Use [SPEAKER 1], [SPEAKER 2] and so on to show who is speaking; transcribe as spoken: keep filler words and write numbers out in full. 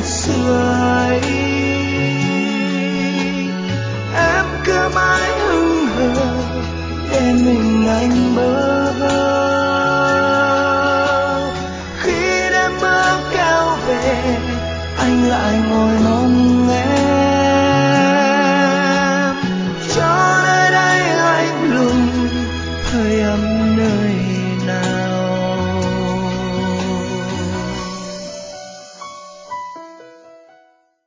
[SPEAKER 1] xưa ấy. Em cứ mãi hững hờ để mình anh bơ